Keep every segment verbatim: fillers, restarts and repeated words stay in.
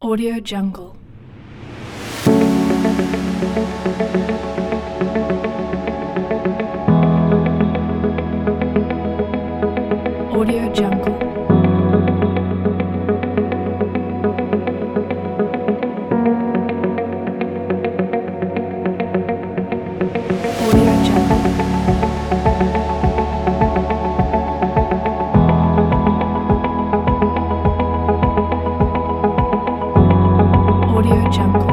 Audio Jungle. Audio Jungle. Audio Jungle. Audio Jungle.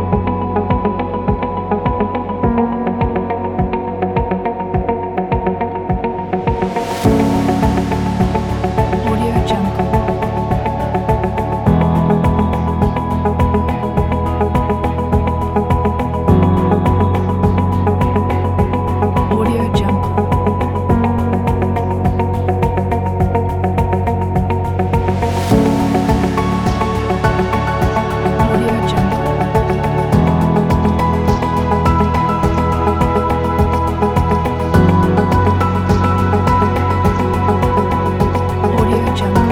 Audio Jungle. Audio Jungle. Audio Jungle. Audio Jungle.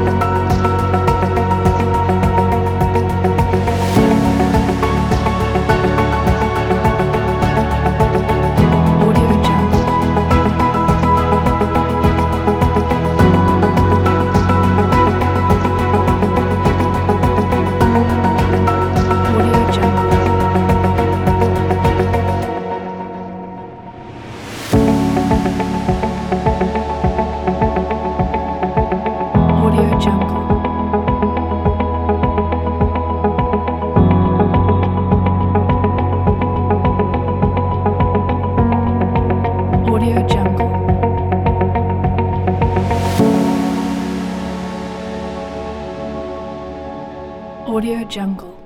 Audio Jungle. Audio Jungle. Audio Jungle. Audio Jungle. Audio Jungle.